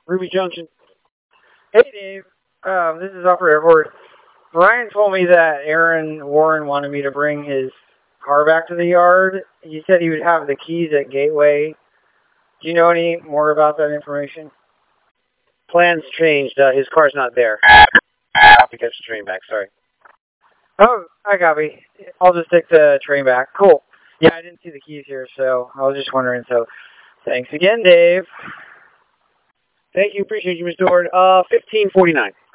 Ruby Junction. Hey, Dave. This is Upper Airport. Ryan told me that Aaron Warren wanted me to bring his car back to the yard. He said he would have the keys at Gateway. Do you know any more about that information? Plans changed. His car's not there. I'll have to catch the train back. Sorry. Oh, I copy. I'll just take the train back. Cool. Yeah, I didn't see the keys here, so I was just wondering. So, thanks again, Dave. Thank you. Appreciate you, Mr. Ward. 1549.